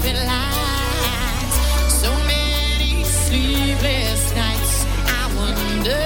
open lights. So many sleepless nights. I wonder.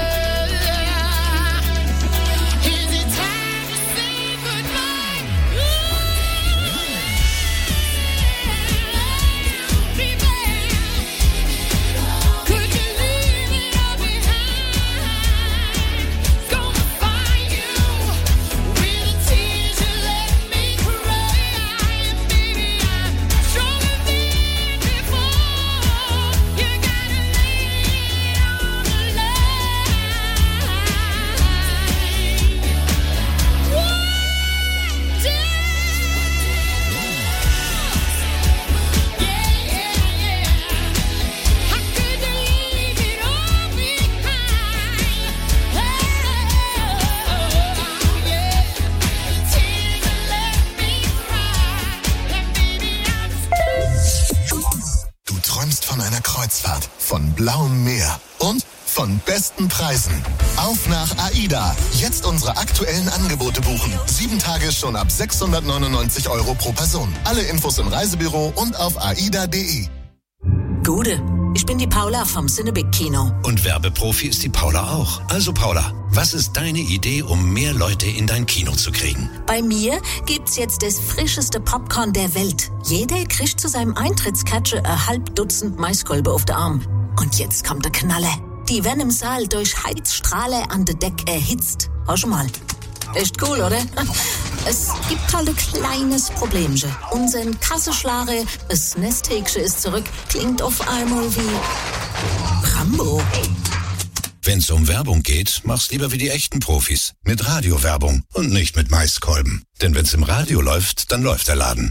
Kreuzfahrt von blauem Meer und von besten Preisen. Auf nach AIDA. Jetzt unsere aktuellen Angebote buchen. 7 Tage schon ab 699 € pro Person. Alle Infos im Reisebüro und auf aida.de. Gude, ich bin die Paula vom Cinebig Kino. Und Werbeprofi ist die Paula auch. Also Paula, was ist deine Idee, um mehr Leute in dein Kino zu kriegen? Bei mir gibt's jetzt das frischeste Popcorn der Welt. Jeder kriegt zu seinem Eintrittscatcher ein halb Dutzend Maiskolbe auf den Arm. Und jetzt kommt der Knaller. Die werden im Saal durch Heizstrahler an der Deck erhitzt. Hör schon mal. Echt cool, oder? Es gibt halt ein kleines Problemchen. Unser Kassenschlager, das Nesthäkchen ist zurück, klingt auf einmal wie Rambo. Wenn's um Werbung geht, mach's lieber wie die echten Profis. Mit Radiowerbung und nicht mit Maiskolben. Denn wenn's im Radio läuft, dann läuft der Laden.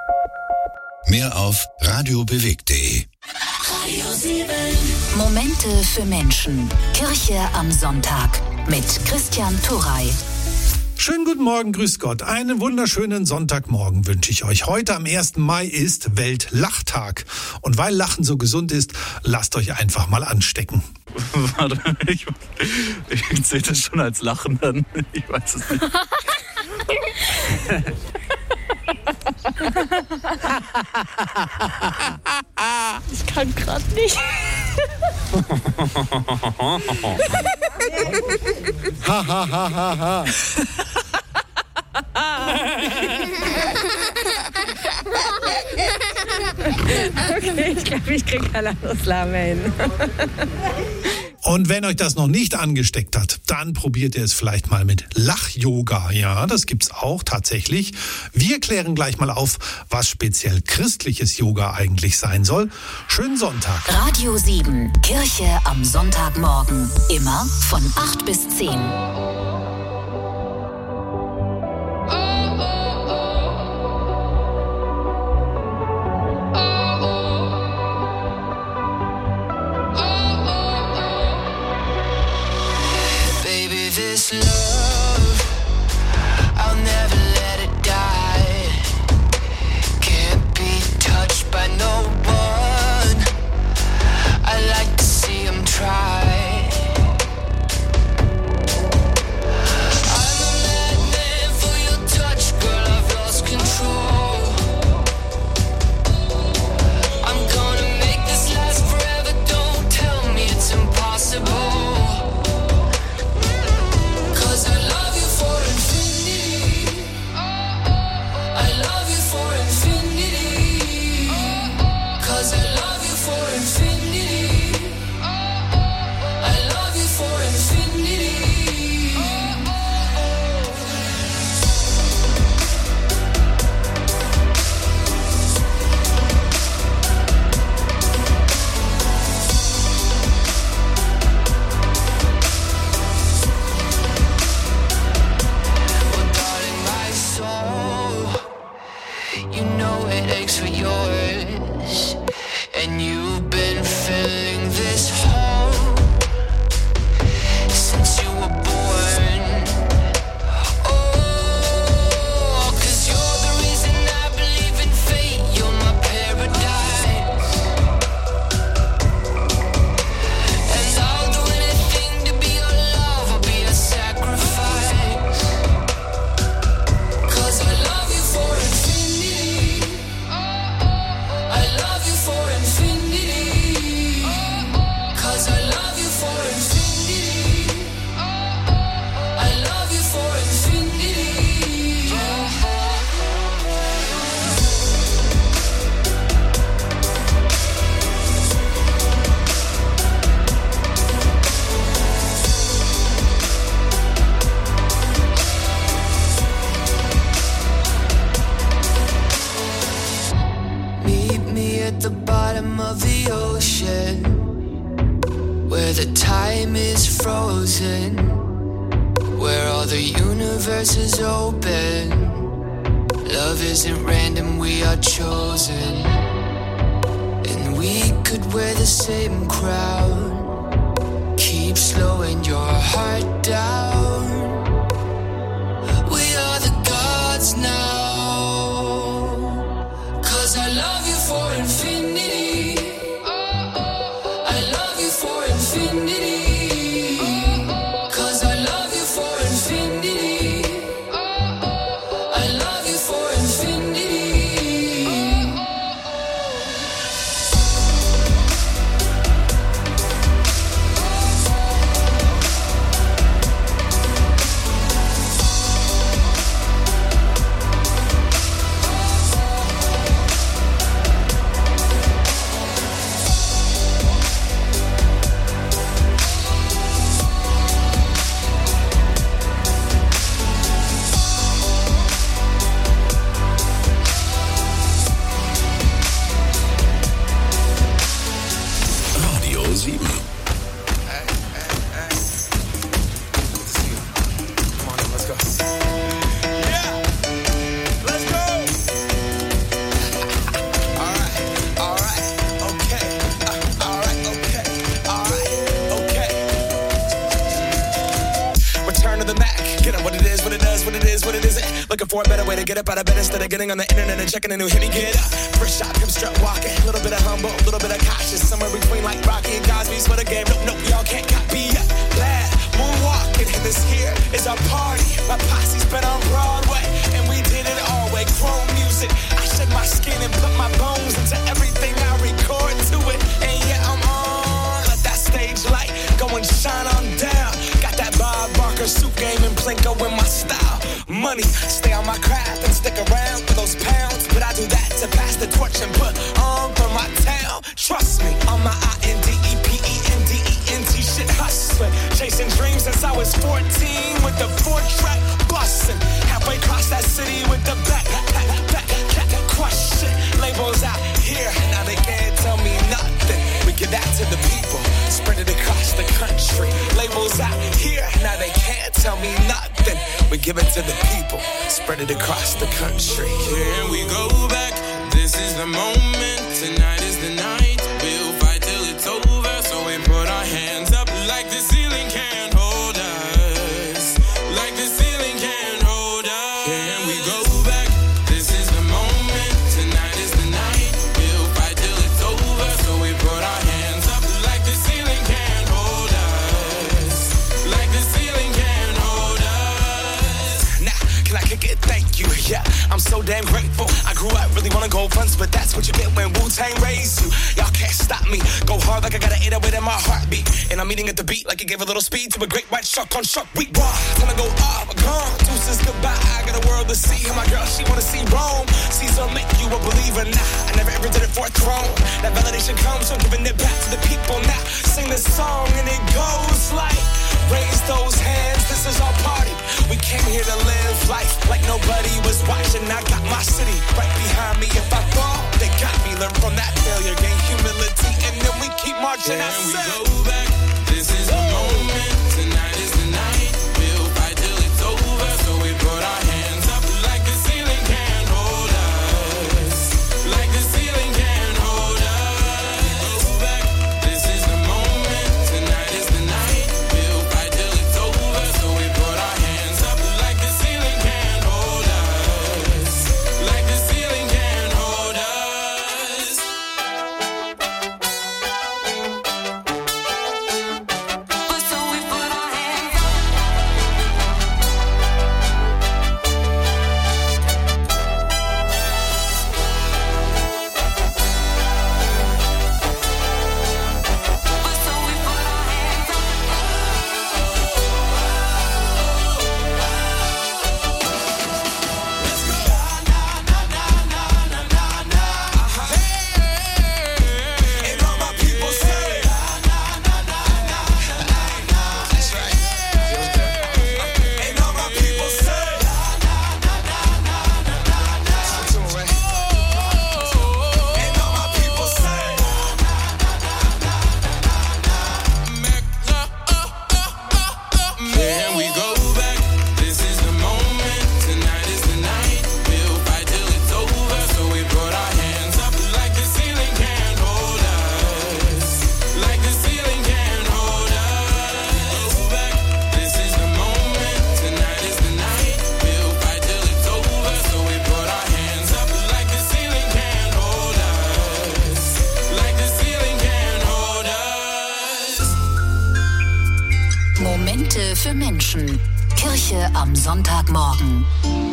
Mehr auf radiobewegt.de. Radio 7. Momente für Menschen. Kirche am Sonntag mit Christian Turrey. Schönen guten Morgen, grüß Gott. Einen wunderschönen Sonntagmorgen wünsche ich euch. Heute am 1. Mai ist Weltlachtag. Und weil Lachen so gesund ist, lasst euch einfach mal anstecken. Warte, ich sehe das schon als Lachen dann. Ich weiß es nicht. Ich kann gerade nicht. Ha, ha, ha, ha, ha. Okay, ich glaube, ich kriege keine Auslage hin. Und wenn euch das noch nicht angesteckt hat, dann probiert ihr es vielleicht mal mit Lach-Yoga. Ja, das gibt's auch tatsächlich. Wir klären gleich mal auf, was speziell christliches Yoga eigentlich sein soll. Schönen Sonntag. Radio 7, Kirche am Sonntagmorgen. Immer von 8 bis 10. at the bottom of the ocean, where the time is frozen, where all the universe is open. Love isn't random, we are chosen. And we could wear the same crown. Keep slowing your heart down. We are the gods now. 'Cause I love you for infinity. I love you for infinity. 'Cause I love you for infinity. I love you for infinity. For a better way to get up out of bed instead of getting on the internet and checking a new hit. Get up, first shot, come strut walking. A little bit of humble, a little bit of cautious. Somewhere between like Rocky and Cosby's for the game. Nope, y'all can't copy yet. Glad moonwalking, and this here is our party. My posse's been on Broadway, and we did it all way. Chrome music, I shed my skin and put my bones into everything I record to it. And yeah, I'm on. Let that stage light go and shine on down. Got that Bob Barker suit game and Plinko in my style. Money, stay on my craft and stick around for those pounds. But I do that to pass the torch and put on for my town. Trust me, on my INDEPENDENT shit hustling. Chasing dreams since I was 14 with the 4-track bustin'. Halfway across that city with the back crush shit. Labels out here, now they can't tell me nothing. We give that to the people, spread it across the country. Labels out here, now they can't tell me nothing. We give it to the people, spread it across the country. Here we go back, this is the moment, tonight is the night. We'll fight till it's over, so we put our hands up like the ceiling can't hold us. Like the ceiling can't hold us. Here we go back, this is the moment, tonight is the night. We'll fight till it's over, so we put our hands up like the ceiling can't hold us. Like the ceiling can't hold us. Can I kick it? Thank you, yeah, I'm so damn grateful. I grew up really wanna go fronts, but that's what you get when Wu-Tang raised you. Y'all can't stop me, go hard like I got an 808 in my heartbeat. And I'm eating at the beat like it gave a little speed to a great white shark on Shark Week. Raw, time to go up, gone, deuces goodbye. I got a world to see, and my girl, she wanna see Rome. Caesar make you a believer, nah, I never ever did it for a throne. That validation comes from giving it back to the people now. Sing this song and it goes like, raise those hands, this is our party. We came here to live life like nobody was watching. I got my city right behind me. If I fall, they got me. Learn from that failure, gain humility, and then we keep marching. Then we go back, this is the moment, tonight is the night. We'll fight till it's over, so we put our hands up like the ceiling can't hold us. Like the ceiling can't hold us. Go back, this is the moment, tonight is the night. We'll fight till it's over, so we put our hands up like the ceiling can't hold us. Like the ceiling can't hold us. Menschen. Kirche am Sonntagmorgen.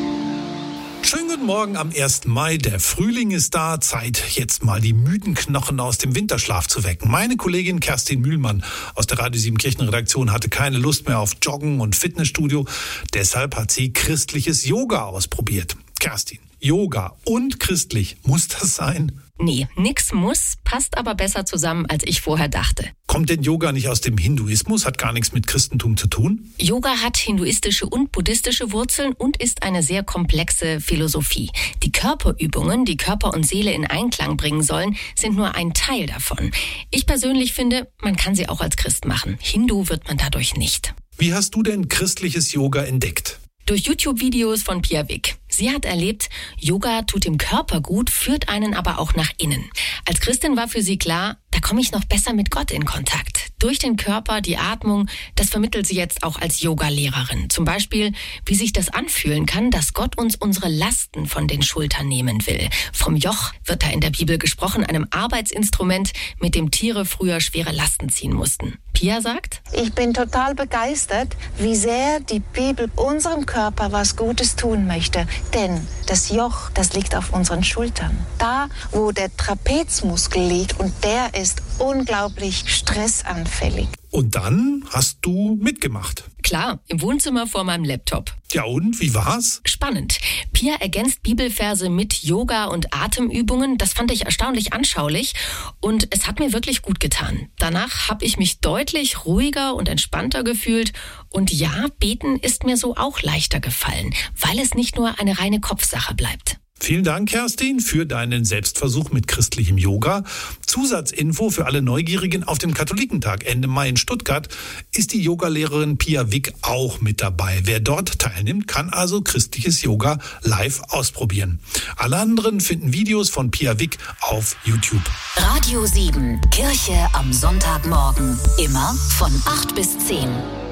Schönen guten Morgen am 1. Mai. Der Frühling ist da. Zeit, jetzt mal die müden Knochen aus dem Winterschlaf zu wecken. Meine Kollegin Kerstin Mühlmann aus der Radio 7 Kirchenredaktion hatte keine Lust mehr auf Joggen und Fitnessstudio. Deshalb hat sie christliches Yoga ausprobiert. Kerstin, Yoga und christlich, muss das sein? Nee, nix muss, passt aber besser zusammen, als ich vorher dachte. Kommt denn Yoga nicht aus dem Hinduismus, hat gar nichts mit Christentum zu tun? Yoga hat hinduistische und buddhistische Wurzeln und ist eine sehr komplexe Philosophie. Die Körperübungen, die Körper und Seele in Einklang bringen sollen, sind nur ein Teil davon. Ich persönlich finde, man kann sie auch als Christ machen. Hindu wird man dadurch nicht. Wie hast du denn christliches Yoga entdeckt? Durch YouTube-Videos von Pia Wick. Sie hat erlebt, Yoga tut dem Körper gut, führt einen aber auch nach innen. Als Christin war für sie klar, da komme ich noch besser mit Gott in Kontakt. Durch den Körper, die Atmung, das vermittelt sie jetzt auch als Yoga-Lehrerin. Zum Beispiel, wie sich das anfühlen kann, dass Gott uns unsere Lasten von den Schultern nehmen will. Vom Joch wird da in der Bibel gesprochen, einem Arbeitsinstrument, mit dem Tiere früher schwere Lasten ziehen mussten. Pia sagt: Ich bin total begeistert, wie sehr die Bibel unserem Körper was Gutes tun möchte. Denn das Joch, das liegt auf unseren Schultern. Da, wo der Trapezmuskel liegt, und der ist unglaublich stressanfällig. Und dann hast du mitgemacht. Klar, im Wohnzimmer vor meinem Laptop. Ja und, wie war's? Spannend. Pia ergänzt Bibelverse mit Yoga und Atemübungen. Das fand ich erstaunlich anschaulich und es hat mir wirklich gut getan. Danach habe ich mich deutlich ruhiger und entspannter gefühlt. Und ja, beten ist mir so auch leichter gefallen, weil es nicht nur eine reine Kopfsache bleibt. Vielen Dank, Kerstin, für deinen Selbstversuch mit christlichem Yoga. Zusatzinfo für alle Neugierigen: Auf dem Katholikentag Ende Mai in Stuttgart ist die Yogalehrerin Pia Wick auch mit dabei. Wer dort teilnimmt, kann also christliches Yoga live ausprobieren. Alle anderen finden Videos von Pia Wick auf YouTube. Radio 7, Kirche am Sonntagmorgen. Immer von 8 bis 10.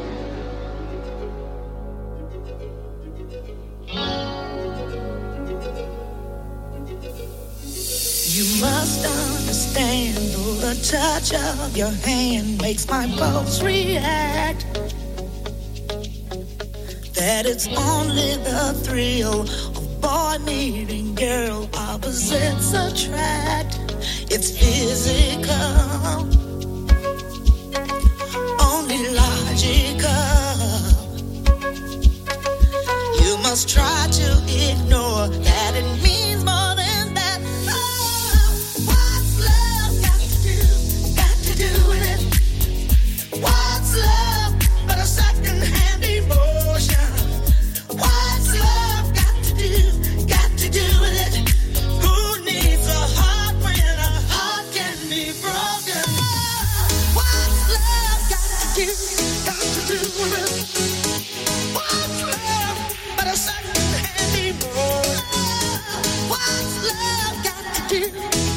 You must understand, though the touch of your hand makes my pulse react, that it's only the thrill of boy meeting girl, opposites attract. It's physical, only logical. You must try to ignore that it means more than that. What's love got to do with it? What's love but a second-hand emotion? What's love got to do with it? Who needs a heart when a heart can be broken? What's love got to do with it? What's love but a second-hand emotion? What's love got to do with it?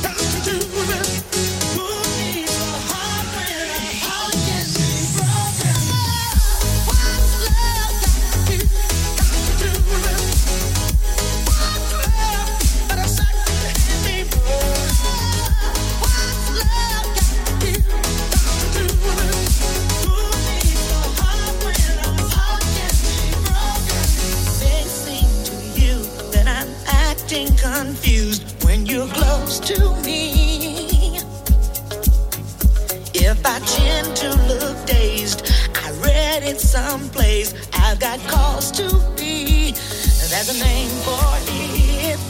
Confused when you're close to me. If I tend to look dazed, I read it someplace. I've got cause to be. There's a name for it.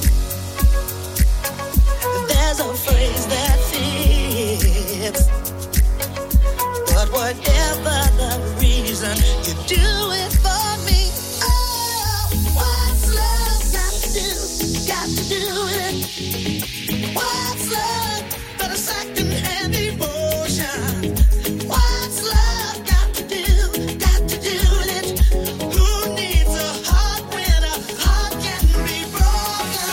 There's a phrase that fits. But whatever the reason, you do it for me. Oh, what's love got to do with it? What's love but a second-hand emotion? What's love got to do with it? Who needs a heart when a heart can be broken?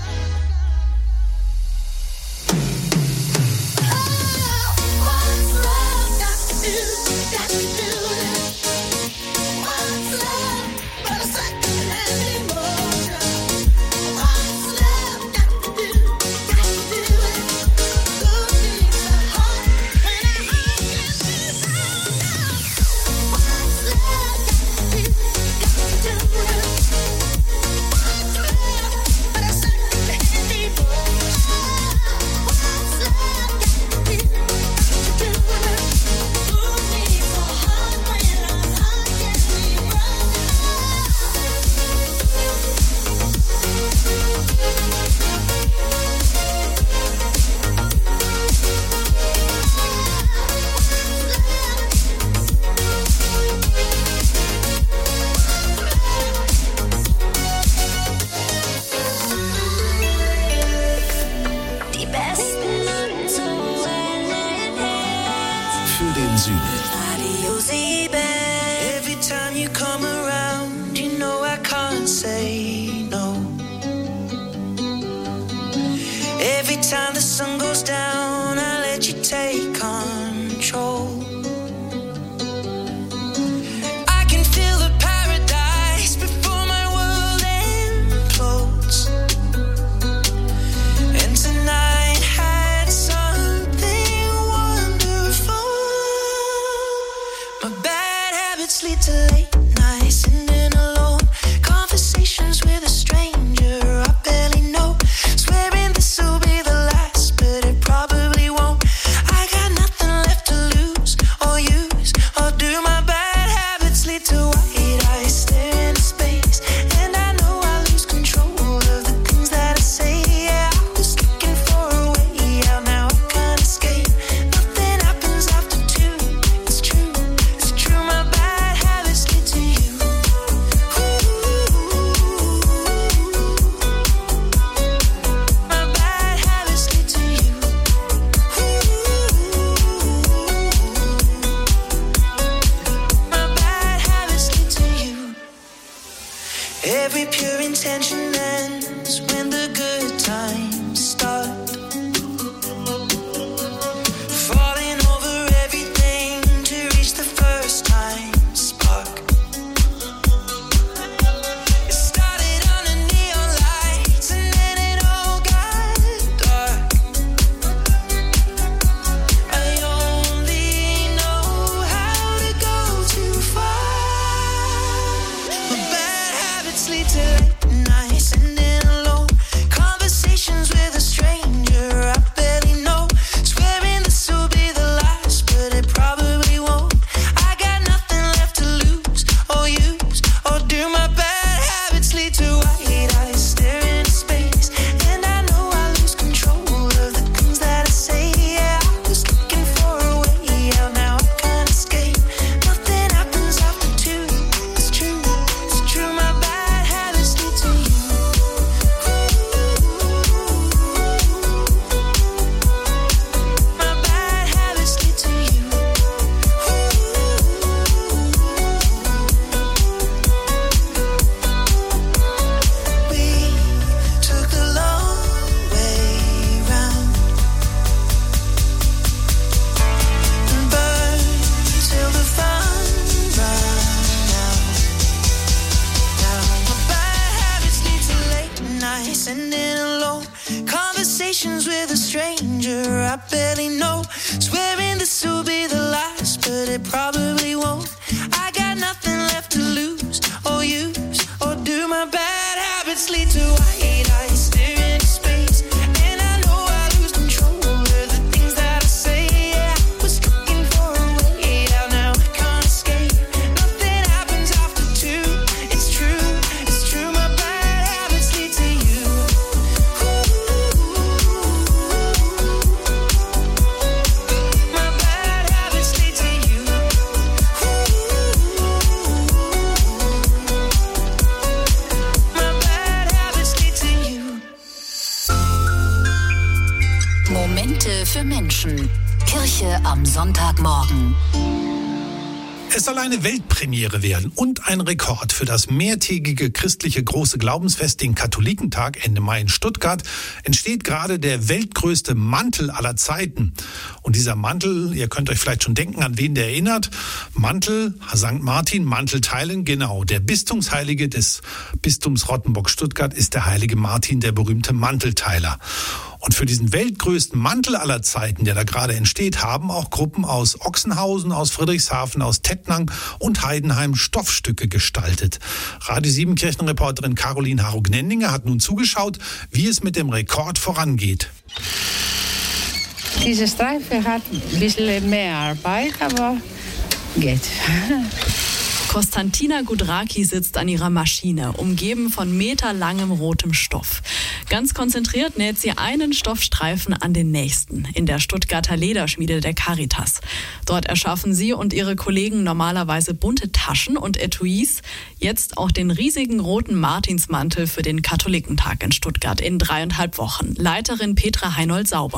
Oh, what's love got to do with it? What's love but a second-hand emotion? What's love got to do with it? Who needs Süden. Radio 7. Every time you come around, you know I can't say no. Every time the sun goes down, I let you take control. I can feel the paradise before my world implodes. And tonight had something wonderful. My bad habits lead to late nights and in alone conversations with a stranger I barely know. Swearing this will be the last, but it probably won't. I got nothing left to lose or use or do. My bad habits lead to white eyes staring into space, and I know I lose control of the things that I say. Yeah, I was looking for a way out, now I can't escape. Nothing happens after 2. It's true, it's true. My bad habits lead to you. My bad habits lead to you. My bad habits lead to you. Every pure intention ends when the good times start. Falling over everything to reach the first time spark. It started under neon lights and then it all got dark. I only know how to go too far. My bad habits lead to late nights and in alone conversations with a stranger I barely know. Swearing this will be the last, but it probably won't. I got nothing left to lose or use or do. My bad habits lead to white eyes staring into space, and I know I lose control of the things that I say. Yeah, I was looking for a way out, now I can't escape. Nothing happens after 2. It's true, it's true. My bad habits lead to you. My bad habits lead to you. We took the long way round and burned till the fun ran out. Now my bad habits lead to late nights and in alone conversations with a stranger I barely know. Swearing this will be the last, but it probably won't. I got nothing left to lose or use or do. My bad habits lead to white eyes staring into space, and I know I lose control of the things that I say. Yeah, I was looking for a way out, now I can't escape. Nothing happens after 2. It's true, it's true. My bad habits lead to you. My bad habits lead to you. My bad habits lead to you. Momente für Menschen. Kirche am Sonntagmorgen. Es soll eine Weltpremiere werden und ein Rekord für das mehrtägige christliche große Glaubensfest, den Katholikentag Ende Mai in Stuttgart, entsteht gerade der weltgrößte Mantel aller Zeiten. Und dieser Mantel, ihr könnt euch vielleicht schon denken, an wen der erinnert. Mantel, St. Martin, Mantel teilen, genau. Der Bistumsheilige des Bistums Rottenburg-Stuttgart ist der heilige Martin, der berühmte Mantelteiler. Und für diesen weltgrößten Mantel aller Zeiten, der da gerade entsteht, haben auch Gruppen aus Ochsenhausen, aus Friedrichshafen, aus Tettnang und Heidenheim Stoffstücke gestaltet. Radio 7 Kirchenreporterin Caroline Harro-Gnendinger hat nun zugeschaut, wie es mit dem Rekord vorangeht. Diese Streife hat ein bisschen mehr Arbeit, aber geht. Konstantina Gudraki sitzt an ihrer Maschine, umgeben von meterlangem rotem Stoff. Ganz konzentriert näht sie einen Stoffstreifen an den nächsten in der Stuttgarter Lederschmiede der Caritas. Dort erschaffen sie und ihre Kollegen normalerweise bunte Taschen und Etuis, jetzt auch den riesigen roten Martinsmantel für den Katholikentag in Stuttgart in 3,5 Wochen. Leiterin Petra Heinold-Sauber.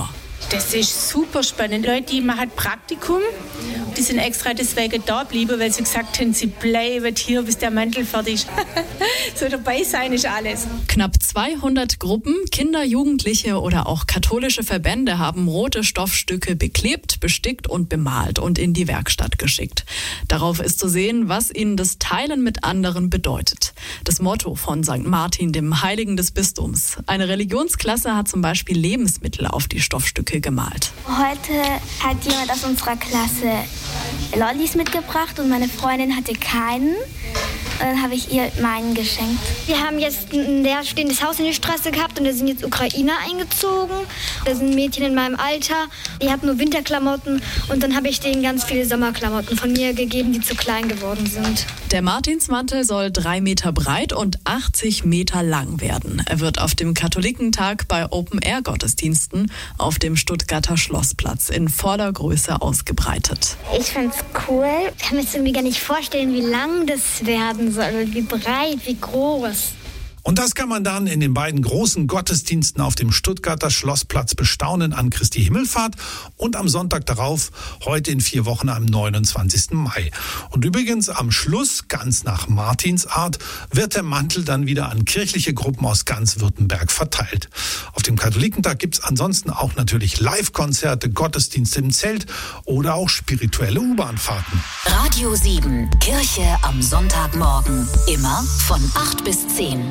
Das ist super spannend. Leute, die machen Praktikum, die sind extra deswegen da geblieben, weil sie gesagt haben, sie bleiben hier, bis der Mantel fertig ist. So dabei sein ist alles. Knapp 200 Gruppen, Kinder, Jugendliche oder auch katholische Verbände haben rote Stoffstücke beklebt, bestickt und bemalt und in die Werkstatt geschickt. Darauf ist zu sehen, was ihnen das Teilen mit anderen bedeutet. Das Motto von St. Martin, dem Heiligen des Bistums. Eine Religionsklasse hat zum Beispiel Lebensmittel auf die Stoffstücke gemalt. Heute hat jemand aus unserer Klasse Lollis mitgebracht und meine Freundin hatte keinen. Und dann habe ich ihr meinen geschenkt. Wir haben jetzt ein leerstehendes Haus in der Straße gehabt und da sind jetzt Ukrainer eingezogen. Da sind Mädchen in meinem Alter, die hatten nur Winterklamotten und dann habe ich denen ganz viele Sommerklamotten von mir gegeben, die zu klein geworden sind. Der Martinsmantel soll 3 Meter breit und 80 Meter lang werden. Er wird auf dem Katholikentag bei Open-Air-Gottesdiensten auf dem Stuttgarter Schlossplatz in voller Größe ausgebreitet. Ich find's cool. Ich kann mir jetzt irgendwie gar nicht vorstellen, wie lang das werden soll, wie breit, wie groß. Und das kann man dann in den beiden großen Gottesdiensten auf dem Stuttgarter Schlossplatz bestaunen an Christi Himmelfahrt und am Sonntag darauf, heute in 4 Wochen am 29. Mai. Und übrigens am Schluss, ganz nach Martinsart, wird der Mantel dann wieder an kirchliche Gruppen aus ganz Württemberg verteilt. Auf dem Katholikentag gibt's ansonsten auch natürlich Live-Konzerte, Gottesdienste im Zelt oder auch spirituelle U-Bahn-Fahrten. Radio 7, Kirche am Sonntagmorgen. Immer von 8 bis 10.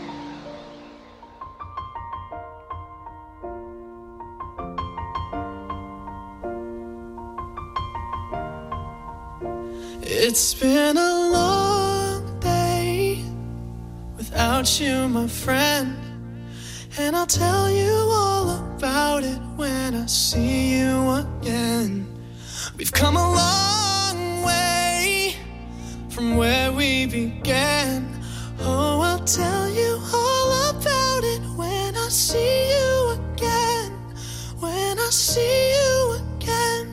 It's been a long day without you, my friend, and I'll tell you all about it when I see you again. We've come a long way from where we began. Oh, I'll tell you all about it when I see you again. When I see you again.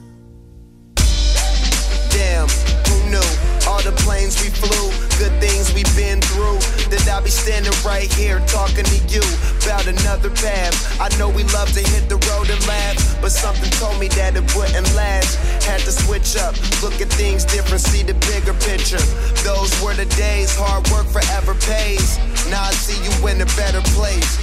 Damn, who knew? All the planes we flew, good things we've been through. That I'll be standing right here talking to you about another path. I know we love to hit the road and laugh, but something told me that it wouldn't last. Had to switch up, look at things different, see the bigger picture. Those were the days, hard work forever pays. Now I see you in a better place.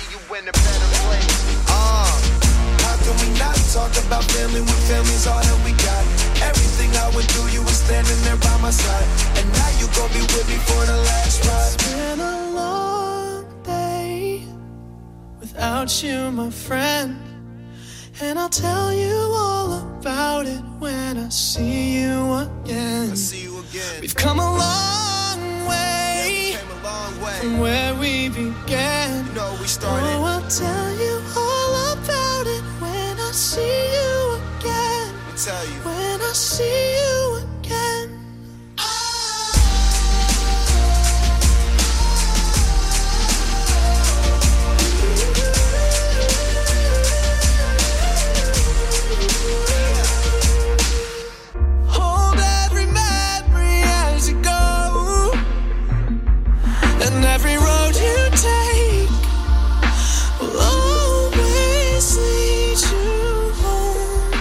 How can we not talk about family when family's all that we got? Everything I went through, you were standing there by my side, and now you gon' be with me for the last ride. It's been a long day without you, my friend, and I'll tell you all about it when I see you again. We've come a long way, from where we began. Oh, I'll tell you all about it when I see you again. When I see you again. Hold every memory as you go, and every road you take will always lead you home.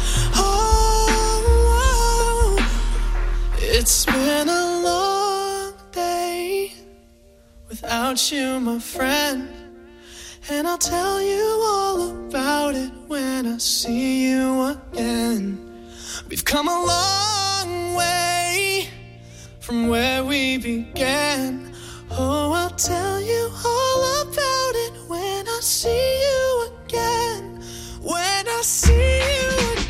Oh, it's been a long day without you, my friend, and I'll tell you all about it when I see you again. We've come a long way from where we began. Oh, I'll tell you all about it when I see you again. When I see you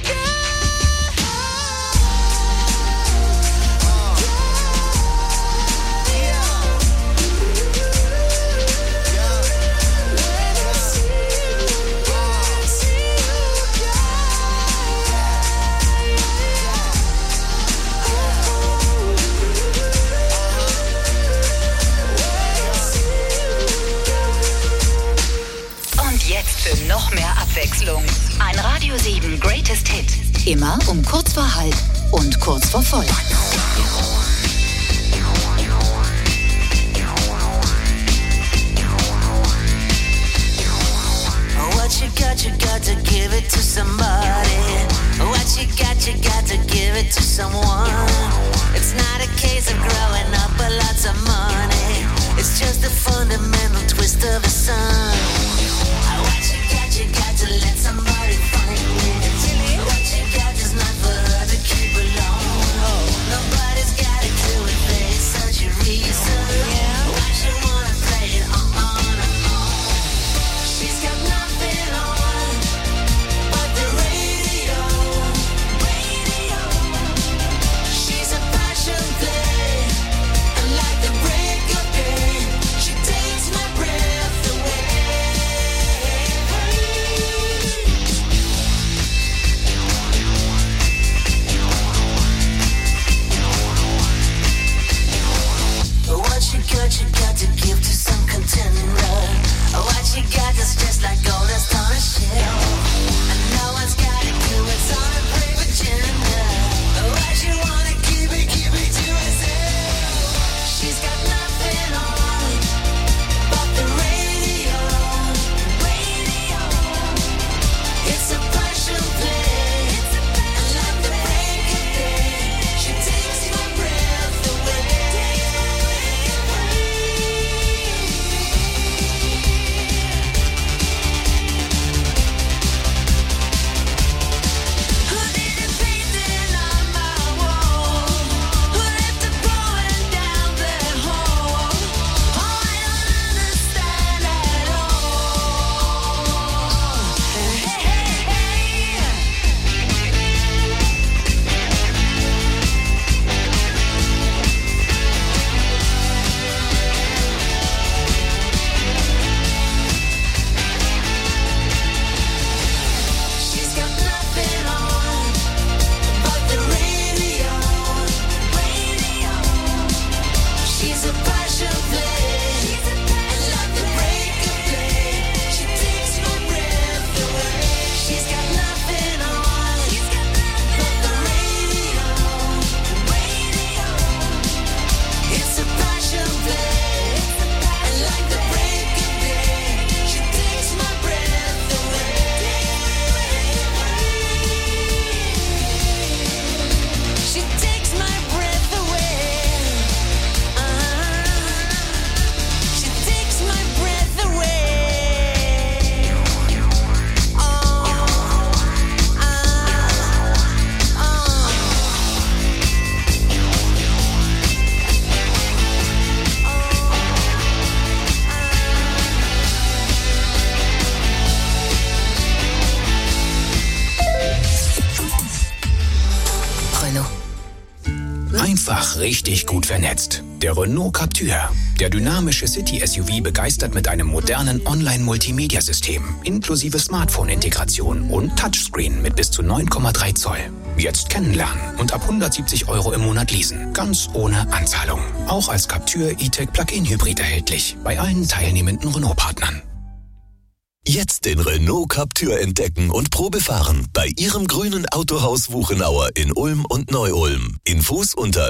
Für noch mehr Abwechslung. Ein Radio 7 Greatest Hit. Immer um kurz vor halb und kurz vor voll. What got to give it to somebody. What you got to give it to someone. It's not a case of growing up with lots of money. It's just a fundamental twist of the sun. What you got to let somebody find it. What you got is not for her to keep alone. Nobody's got a clue if there's such a reason. Why she wanna play it on and on. She's got nothing on but the radio. She's a passion play, and like the break of day, she takes my breath away. What you got to give to some contender. What you got is just like gold that's on a shelf, and no one's got a clue it's on a brave agenda. What you wanna keep it to herself. She's got nothing on but the radio. It's a passion play, and like the break of day, she takes my breath away. Einfach richtig gut vernetzt. Der Renault Captur. Der dynamische City-SUV begeistert mit einem modernen Online-Multimedia-System inklusive Smartphone-Integration und Touchscreen mit bis zu 9,3 Zoll. Jetzt kennenlernen und ab 170 € im Monat leasen. Ganz ohne Anzahlung. Auch als Captur E-Tech Plug-in Hybrid erhältlich. Bei allen teilnehmenden Renault-Partnern. Jetzt den Renault Captur entdecken und Probefahren bei Ihrem grünen Autohaus Wuchenauer in Ulm und Neu-Ulm. Infos unter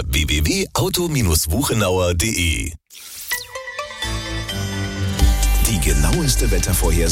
www.auto-wuchenauer.de. Die genaueste Wettervorhersage